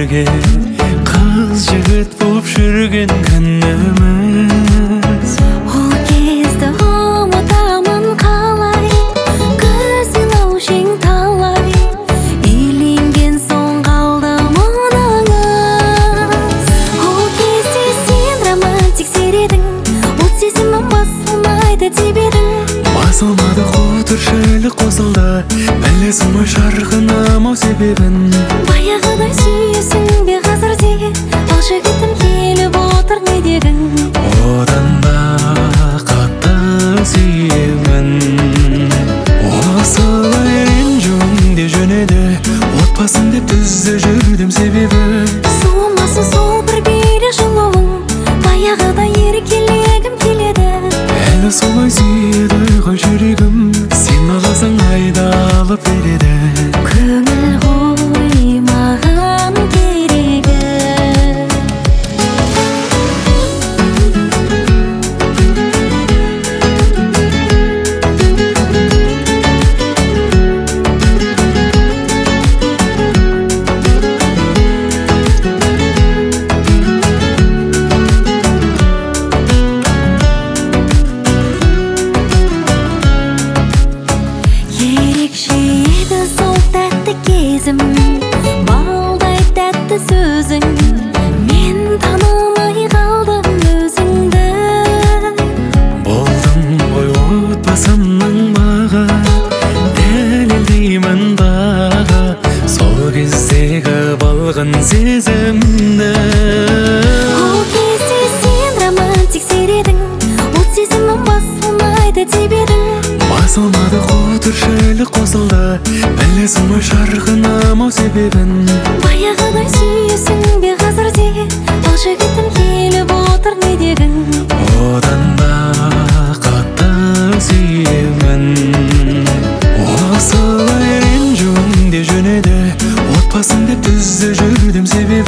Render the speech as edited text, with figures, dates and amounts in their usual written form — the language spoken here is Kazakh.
бірге қыз жігіт болып жүрген күніміз. Ол кезде ұмытамын қалай, көзің аушың талай, үйленген соң қалды мұныңыз. Ол кезде сен романтиксер едің, от сезімім басылмайды деп едің. Басылмады қу тіршілік қосылды, білесің ғой жарқыным-ау себебін. Баяғыдай сүйесің бе қазір де, ал жігітім келіп отыр не дегің. Одан да қатты сүйемін. Осылай ренжуің де жөн еді, отбасын деп түзде жүрдім себебі. Суымасын сол бір бейлі жылуың, баяғыдай еркелегім келеді. Әлі солай сүйеді ғой жүрегім, сен қаласаң айдалып береді. Көңіл ғой маған керегі. Ерекше еді сол тәтті кезім, балдай тәтті сөзің, мен танымай қалдым өзіңді. Болдым ғой отбасымның бағы, дәлелдеймін дағы сол кездегі балғын сезімді. Ол кезде сен романтиксер едің, от сезімім басылмайды деп едің. Басылмады қу тіршілік қосылды, білесің ғой жарқыным-ау себебін. Баяғыдай сүйесің бе қазір де, ал жігітім келіп отыр не дегің. Одан да қатты сүйемін. Осылай ренжуің де жөн еді, отбасын деп түзде жүрдім себебі.